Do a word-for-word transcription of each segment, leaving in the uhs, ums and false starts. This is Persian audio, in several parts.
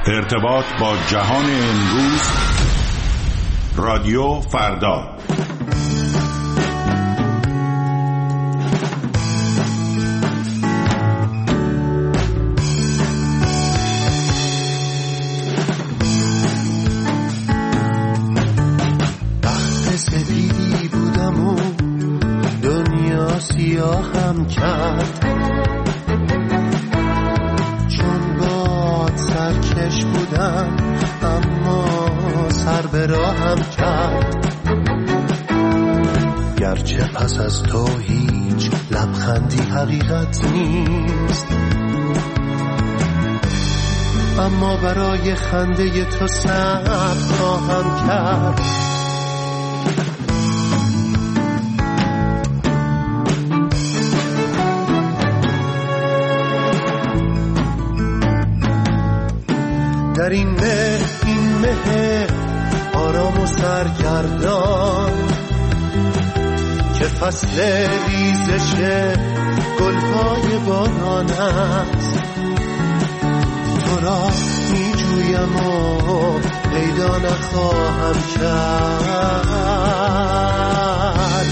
ارتباط با جهان امروز. رادیو فردا. بخت سپیدی بودم و دنیا سیاهم کرد، چون باد سرکش بودم اما سر به راهم کرد. گرچه پس از تو هیچ لبخندی حقیقت نیست، اما برای خنده تو صبر خواهم کرد. در این مه این مه آرام و سرگردان که فصل ریزش گلهای باران است، تو را می جویم و پیدا نخواهم کرد.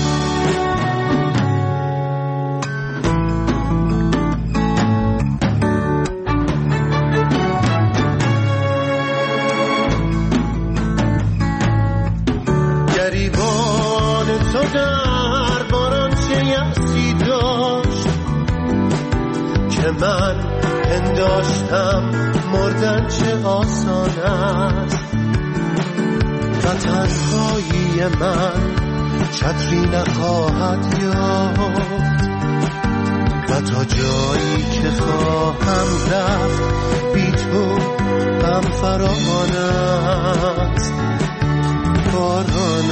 گریبان تو در باران چه یأسی داشت که من پنداشتم مردن چه آسان است. و تنهایی من چتری نخواهد یافت و تا جایی که خواهم رفت بی تو غم فراوان است. باران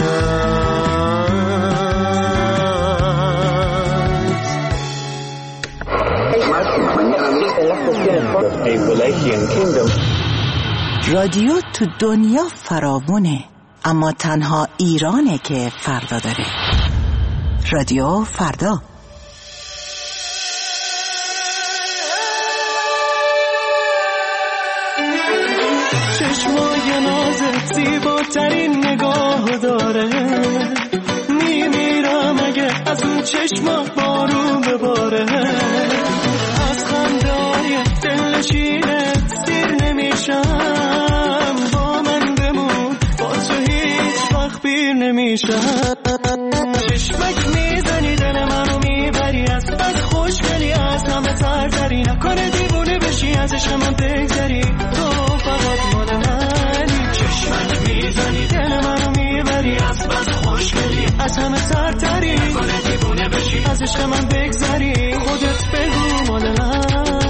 رادیو تو دنیا فراوونه، اما تنها ایرانه که فردا داره. رادیو فردا. چشمای نازت زیباترین نگاه داره، میمیرم اگه از اون چشما بارون بباره. از خنده‌های دلنشینت سیر نمیشم، با من بمون با تو هیچ وقت پیر نمیشم. چشمک میزنی دل منو میبری، از بس خوشگلی از همه ترتری. نکنه دیوونه بشی ازش من بگذری، تو فقط مال منی. چشمک میزنی دل منو میبری، از بس خوشگلی از همه ترتری. نکنه دیوونه بشی ازش من بگذری، خودت بگو مال منی.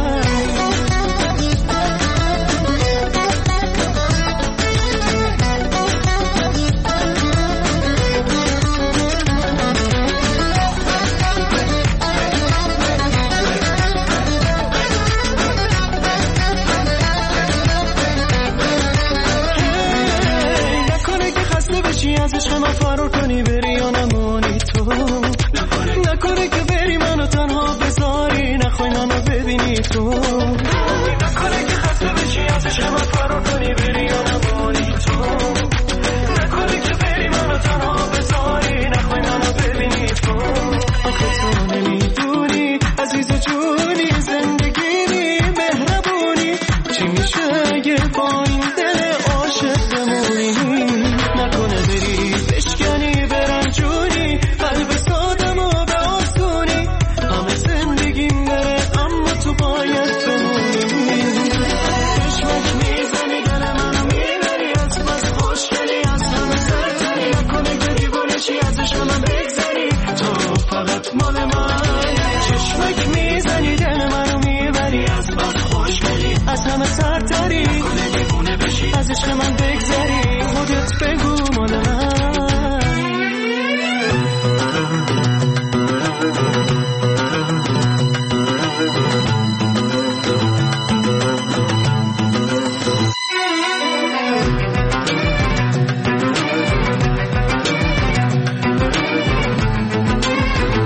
ازش من فرار کنی بری یا نمانی تو، نکنه که بری منو تنها بذاری، نخوای منو ببینی تو. نکنه که خسته بشی ازش من فرار کنی بری یا نمانی تو، نکنه که بری منو تنها بذاری، نخوای منو ببینی تو. آخه تو نمیدونی عزیز جونی، زندگی نی مهربونی، چی میشه اگه با این دل عاشق بمونی. نکنه بری بشکنی برنجونی، قلب سادم و به آسونی، همه زندگیم بره اما تو باید بمونی. چشمک میزنی دل منو میبری، از بس خوشگلی از همه سرتری. نکنه که دیوانشی ازش من بگذری، تو فقط مال منی. چشمک میزنی دل منو میبری، از بس خوشگلی از همه سرتری. نکنه دیوانه بشی ازش من بگذری، خودت بگو مال من.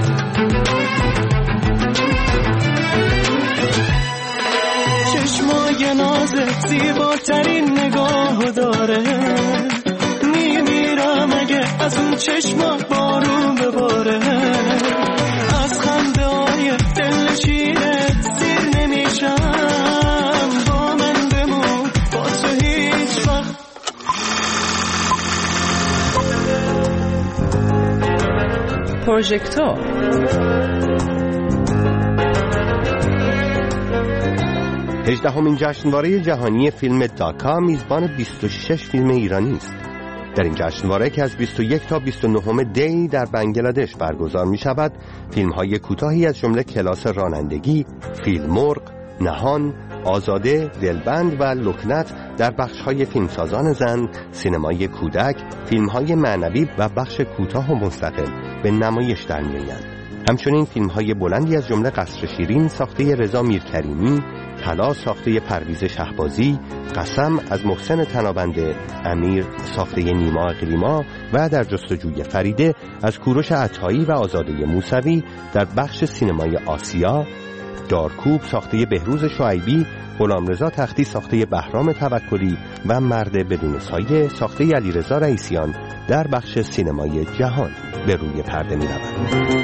چشمای لبای نازت زیباترین نگاه داره. میمیرم اگه از اون چشمات بارون بباره. از خنده های دلنشینت سیر نمیشم. با من بمون با تو هیچ وقت. پروژکتور هجدهمین جشنواره جهانی فیلم داکا میزبان بیست و شش فیلم ایرانی است. در این جشنواره که از بیست و یک تا بیست و نه دی در بنگلادش برگزار می شود، فیلم های کوتاهی از جمله کلاس رانندگی، فیلمرغ، نهان، آزاده، دلبند و لکنت در بخش‌های فیلمسازان زن، سینمای کودک، فیلم‌های معنوی و بخش کوتاه و مستقل به نمایش در می‌آیند. همچنین فیلم‌های بلندی از جمله قصر شیرین ساخته رضا میرکریمی، طلا ساخته پرویز شهبازی، قسم از محسن تنابنده، امیر ساخته نیما اقلیما و در جستجوی فریده از کوروش عطایی و آزاده موسوی در بخش سینمای آسیا، دارکوب ساخته بهروز شعیبی، غلامرضا تختی ساخته بهرام توکلی و مرد بدون سایه ساخته علیرضا رئیسیان در بخش سینمای جهان به روی پرده می‌روند.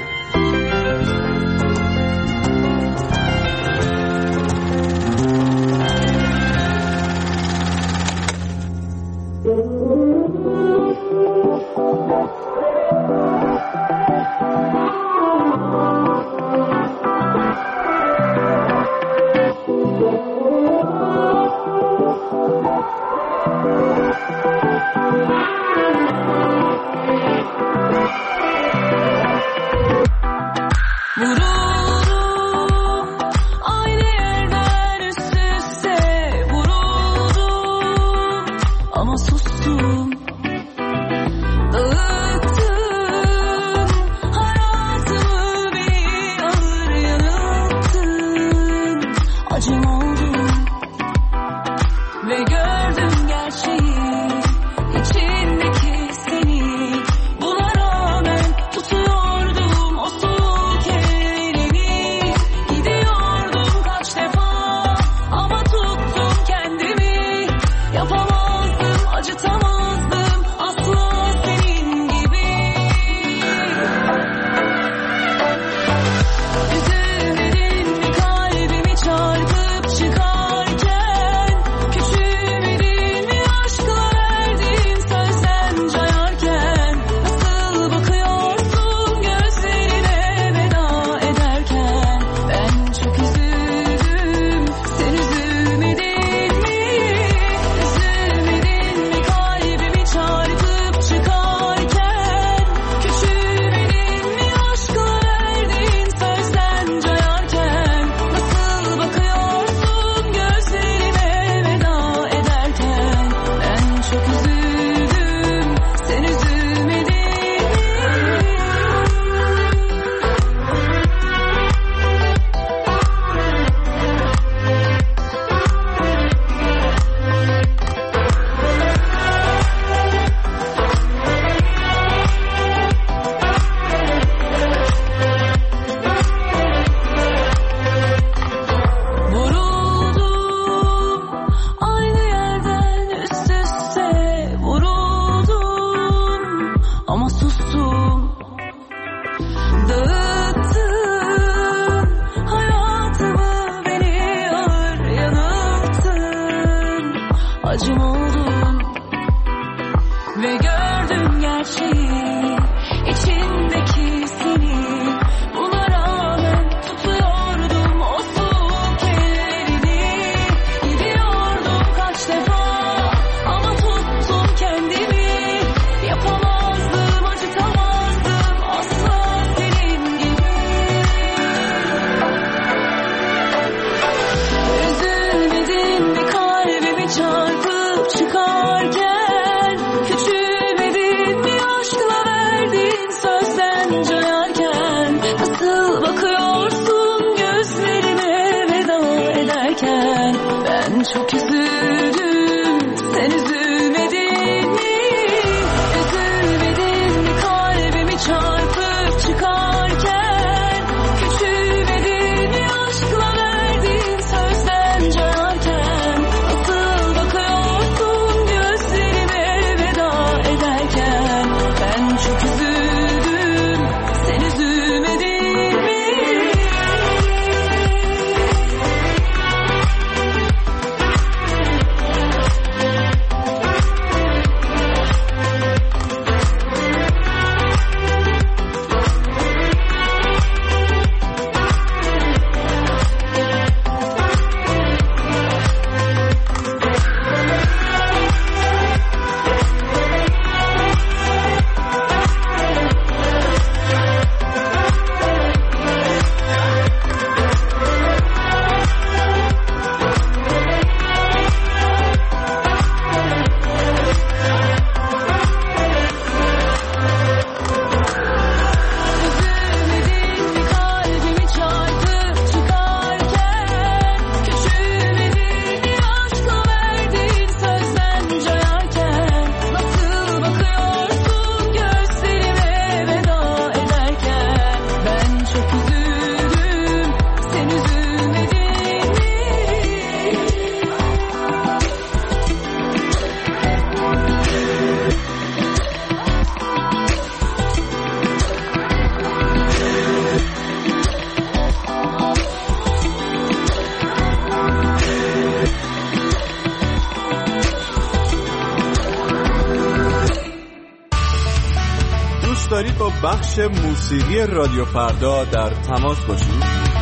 بخش موسیقی رادیو فردا در تماس باشید،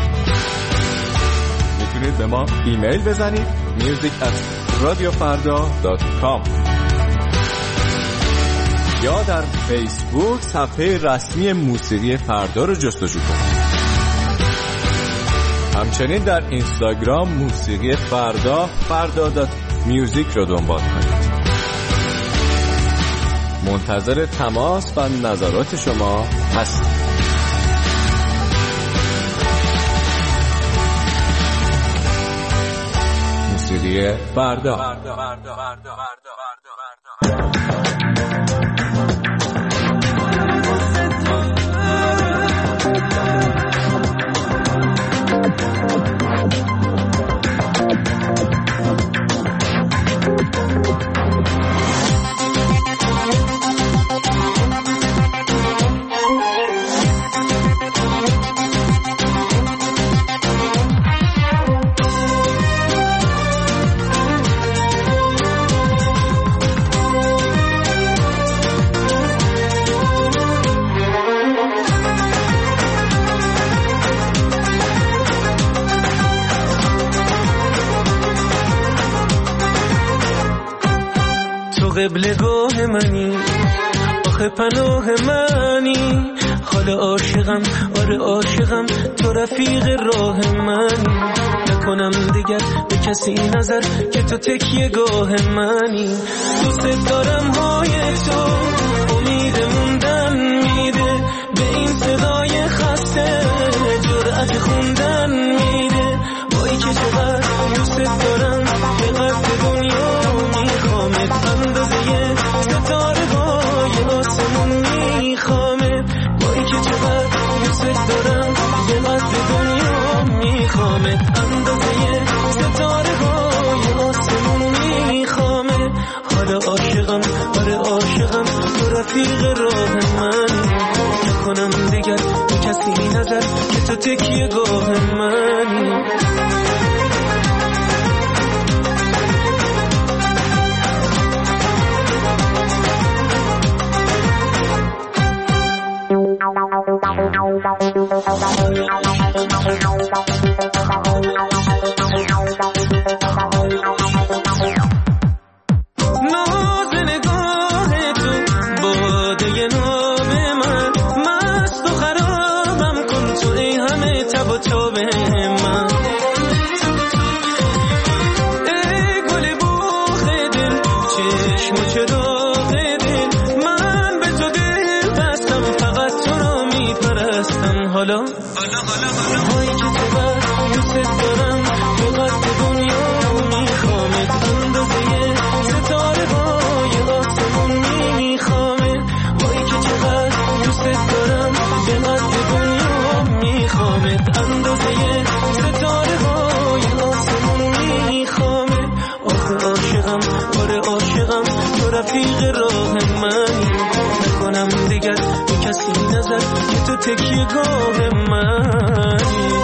میتونید به ما ایمیل بزنید music at radiofarda dot com یا در فیسبوک صفحه رسمی موسیقی فردا رو جستجو کنید. همچنین در اینستاگرام موسیقی فردا فردا دات میوزیک رو دنبال کنید. منتظر تماس و نظرات شما هستم. موسیقی فردا. قبلگاه منی، آخه پناه منی، حال عاشقم، آره عاشقم، تو رفیق راه منی، نکنم دیگر به کسی نظر که تو تکیه گاه منی، دوست دارم های تو، امید موندن میده، به این صدای خسته جرأت خوندن میده، وای که چقدر دوست دارم، به قصد دنیا میخوامت، اندازه ستاره های آسمون میخوامت، وای که چقدر دوست دارم، به قصد دنیا میخوامت، اندازه ستاره های آسمون میخوامت، حالا عاشقم، آره عاشقم، تو رفیق راه منی، نکنم دیگر به کسی نظر که تو تکیه گاه منی. ناز نگاه تو باده ناب من، مست و خرابم کن تو ای همه تب و تاب من، ای گل بوخ دل، چشم و چراغ دل، من به تو دل بستم، فقط تو را میپرستم، حالا هایی که تو بر دوست دارم، به قصد دنیا میخوامت، اندازه ستاره های آسمون میخوامت، هایی که چقدر دوست دارم، به قصد دنیا میخوامت، اندازه ستاره های آسمون میخوامت، آخه عاشقم، آره عاشقم، تو رفیق راه منی، نکنم دیگر به کسی نظر که تو تکیه گاه منی.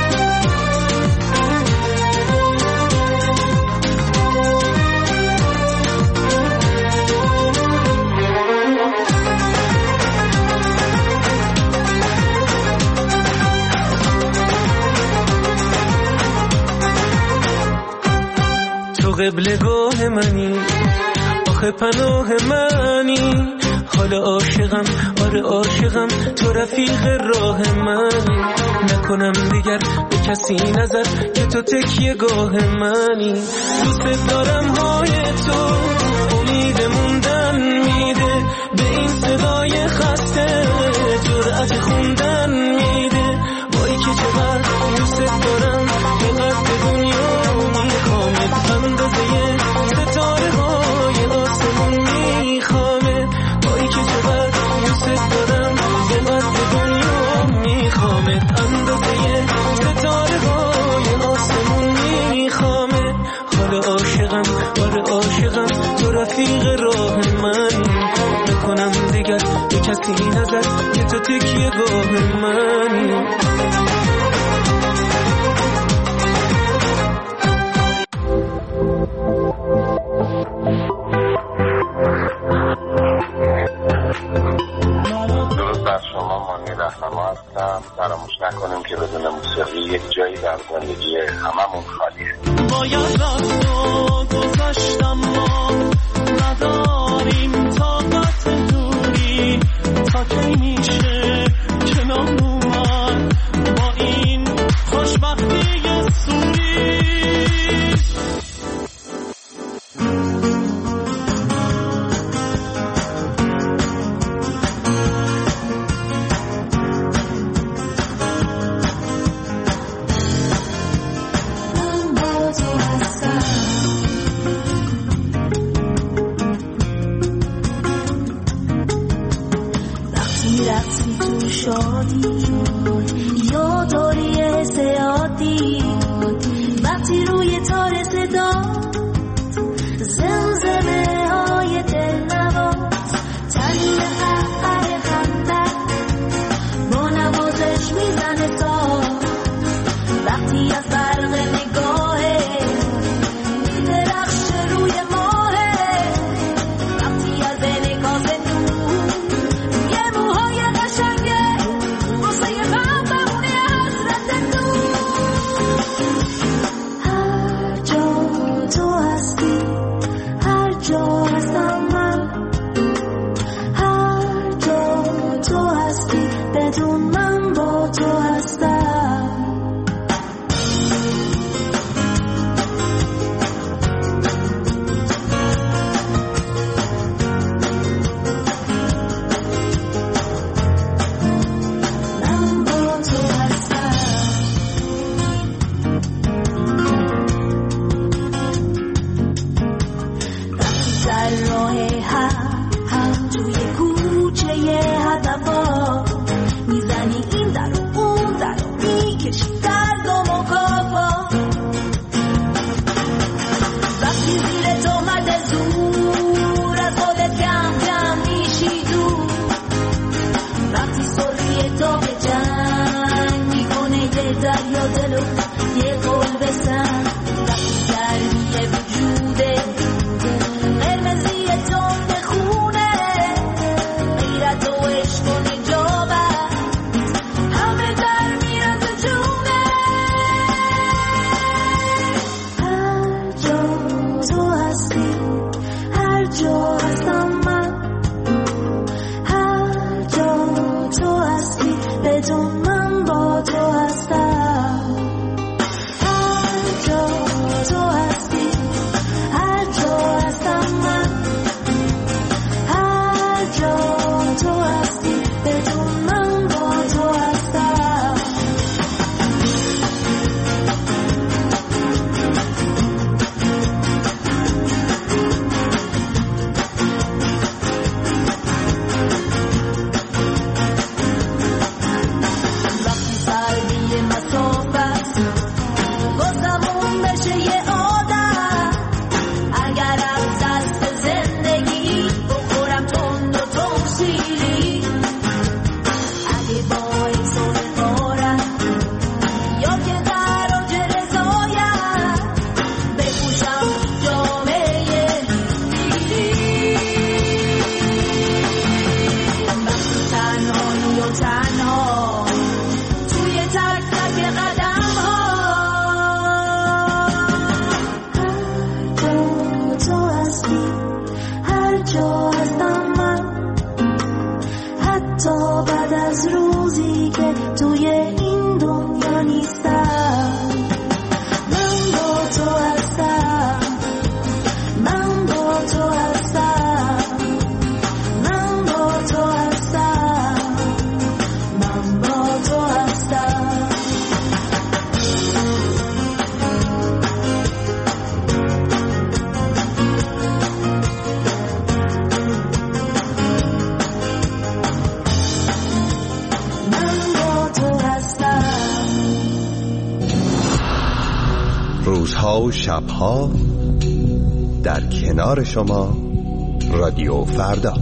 تو قبلگاه منی، آخه پناه منی، حال عاشقم، آره عاشقم، تو رفیق راه منی، نکنم دیگر به کسی نظر که تو تکیه گاه منی، دوست دارم های تو، امید موندن میده، به این صدای خسته جرأت خوندن میده، وای که چقدر دوست دارم، به قصد دنیا میخوامت، اندازه ستاره های آسمون میخوامت، وای که چقدر دوست دارم، به قصد دنیا میخوامت، اندازه ستاره های آسمون میخوامت، حال عاشقم، آره عاشقم، تو رفیق راه منی، نکنم دیگر به کسی نظر که تو تکیه گاه منی. زندگی هممون خالیه. باید رفت و گذشتم ما نداریم طاقت دوری تا کی میشه کنار اومد با این خوشبختی سوری. روزها و شبها در کنار شما رادیو فردا.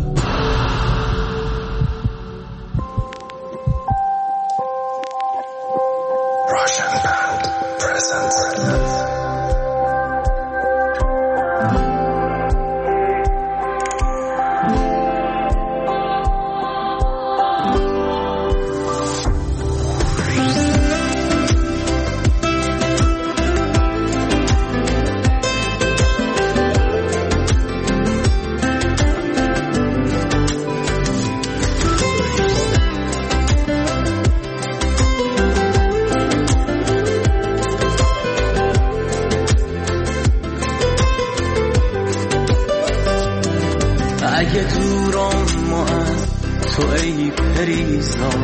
دیگه دورم ما از تو ای پریزا،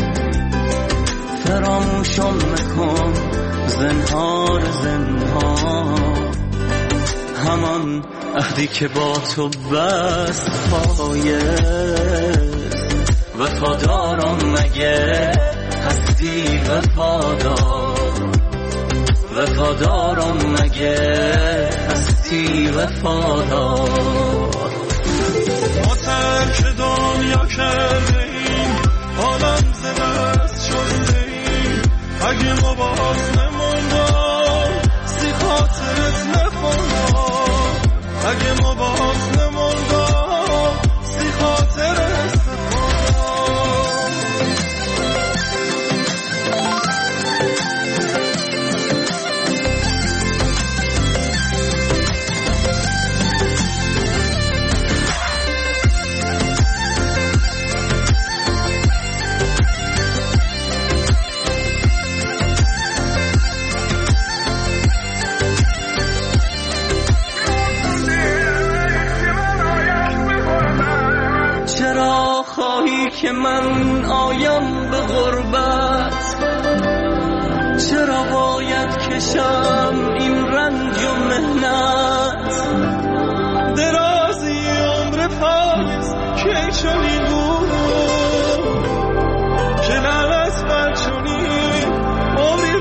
فراموشم نکن زنهار زنهار، همان عهدی که با تو بست پایست. وفادارم مگه هستی وفادار، وفادارم مگه هستی وفادار. ما ترک دنیا کرده ایم، عالم ز دست شده ایم، اگه ما باز نموندم سی خاطرت نخوندم، اگه ما باز نموندم سی خاطرت نخوندم. که من آیم به غربت، چرا باید کشم این رنج و مهنت؟ درازی عمر پایست که چنین بود، که لعنت بر چنین عمری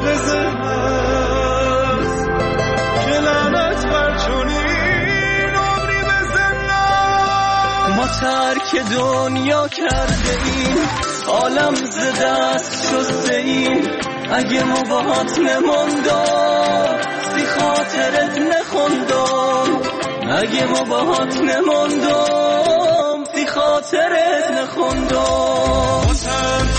بزنست، که لعنت بر چنین عمری بزنست. ما ترک دنیا کرده ایم، عالم ز دست شسته ایم، اگه ما باهات نموندم سی خاطرت نخوندم، اگه ما باهات نموندم سی خاطرت نخوندم.